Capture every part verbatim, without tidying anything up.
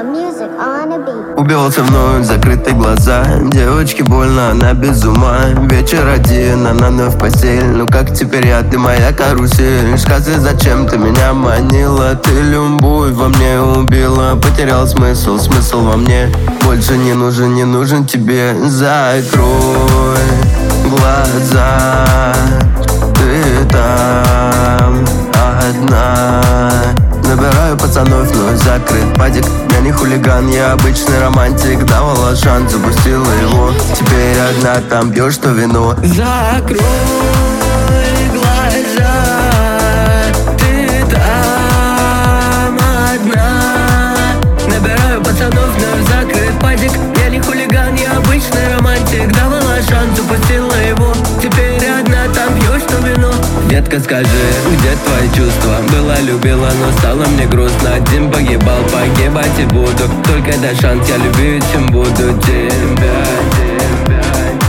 Убивался вновь, закрытые глаза. Девочке больно, она без ума. Вечер один, она вновь в постель. Ну как теперь я, ты моя карусель. Скажи, зачем ты меня манила? Ты любовь во мне убила. Потерял смысл, смысл во мне. Больше не нужен, не нужен тебе. Закрой глаза, ты там одна. Набираю пацанов, вновь закрыт падик. Я не хулиган, я обычный романтик. Давала шанс, запустила его. Теперь одна, там пьешь то вино. Закрой глаза, ты там одна. Набираю пацанов, вновь закрыт падик. Я не хулиган, я обычный романтик. Давала шанс, запустила его. Теперь одна, там пьешь то вино. Детка, скажи, где твои чувства? Была, любила, но стало мне грустно. Один погибал, погибать и буду. Только дай шанс, я люблю, чем буду тебя, тебя.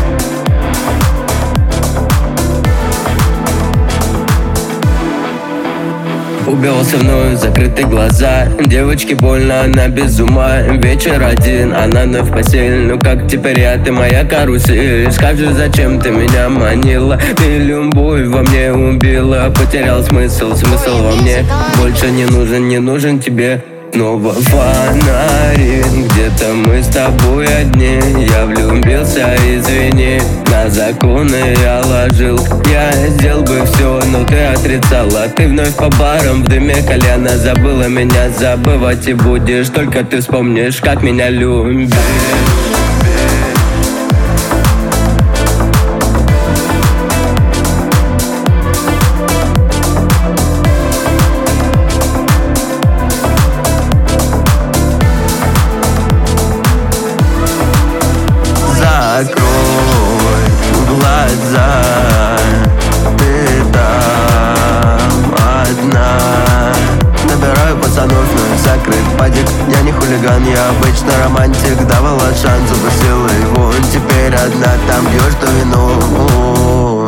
Убивался вновь, закрытые глаза. Девочке больно, она без ума. Вечер один, она вновь в постель. Ну как теперь я, ты моя карусель. Скажи, зачем ты меня манила? Ты любовь во мне убила. Потерял смысл, смысл во мне. Больше не нужен, не нужен тебе. Снова фонарик, где-то мы с тобой одни. Я влюбился, извини. На законы я ложил. Я сделал бы все, но ты отрицала. Ты вновь по барам, в дыме кальяна. Забыла меня, забывать и будешь. Только ты вспомнишь, как меня любишь. Закрой глаза, ты там одна. Набираю пацанов, вновь закрыт падик. Я не хулиган, я обычный романтик. Давала шанс, запустила его. Теперь одна, там пьешь то вино.